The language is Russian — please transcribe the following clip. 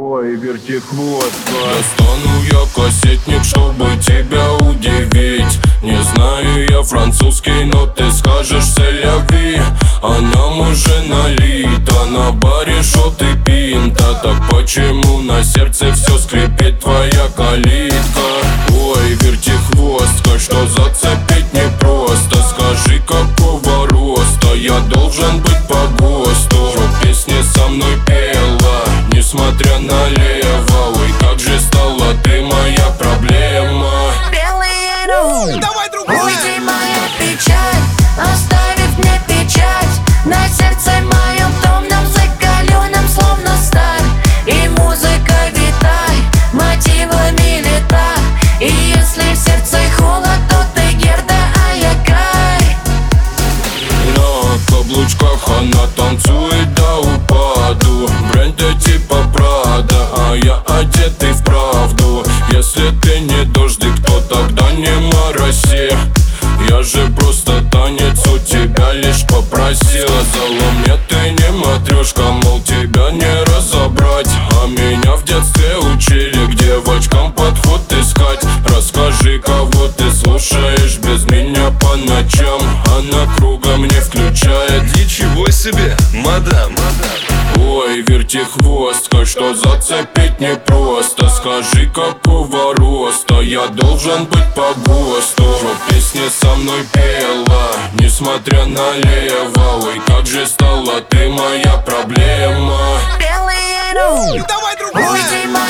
Ой, вертихвостка. Достану я кассетник, чтобы тебя удивить. Не знаю я французский, но ты скажешь «селяви». А нам уже налито на баре шот и пинта. Так почему на сердце все скрипит твоя калитка? Ой, вертихвостка, что зацепить непросто. Скажи, какого роста я должен быть по ГОСТу? Что песни со мной пела, несмотря на лево. Ой, как же стала ты моя проблема. Давай другую. Уйди, моя печаль, оставив мне печать на сердце моем томном, закаленном, словно сталь. И музыка витай, мотивами лета. И если в сердце холод, то ты Герда, а я Кай. На каблучках она танцует до упаду. Бренды типа Прада, а я одетый в правду. Если ты не дождик, то тогда не мороси. Я же просто танец у тебя лишь попросил. Залом, ты не матрешка, мол, тебя не разобрать. А меня в детстве учили к девочкам подход искать. Расскажи, кого ты слушаешь без меня по ночам. Она кругом не включает. Ничего себе, мадам. Ой, вертихвостка, что зацепить непросто. Скажи, какого роста я должен быть по ГОСТу? Что песни со мной пела, несмотря на лево. Ой, как же стала ты моя проблема. Давай другую. Уйди,